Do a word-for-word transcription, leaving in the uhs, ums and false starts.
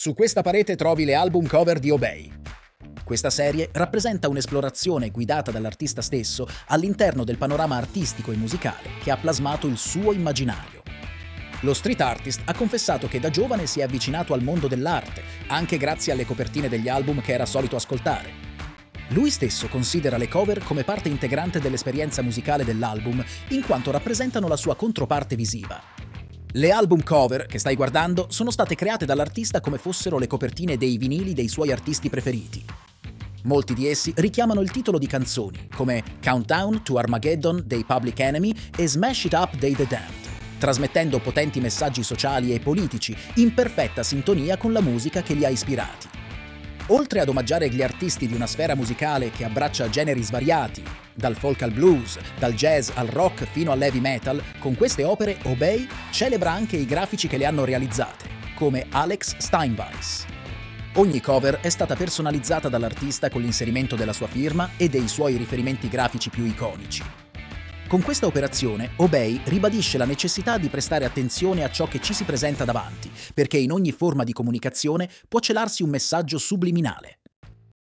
Su questa parete trovi le album cover di Obey. Questa serie rappresenta un'esplorazione guidata dall'artista stesso all'interno del panorama artistico e musicale che ha plasmato il suo immaginario. Lo street artist ha confessato che da giovane si è avvicinato al mondo dell'arte, anche grazie alle copertine degli album che era solito ascoltare. Lui stesso considera le cover come parte integrante dell'esperienza musicale dell'album, in quanto rappresentano la sua controparte visiva. Le album cover che stai guardando sono state create dall'artista come fossero le copertine dei vinili dei suoi artisti preferiti. Molti di essi richiamano il titolo di canzoni, come Countdown to Armageddon dei Public Enemy e Smash It Up dei The Damned, trasmettendo potenti messaggi sociali e politici in perfetta sintonia con la musica che li ha ispirati. Oltre ad omaggiare gli artisti di una sfera musicale che abbraccia generi svariati, dal folk al blues, dal jazz al rock fino all'heavy metal, con queste opere Obey celebra anche i grafici che le hanno realizzate, come Alex Steinweiss. Ogni cover è stata personalizzata dall'artista con l'inserimento della sua firma e dei suoi riferimenti grafici più iconici. Con questa operazione, Obey ribadisce la necessità di prestare attenzione a ciò che ci si presenta davanti, perché in ogni forma di comunicazione può celarsi un messaggio subliminale.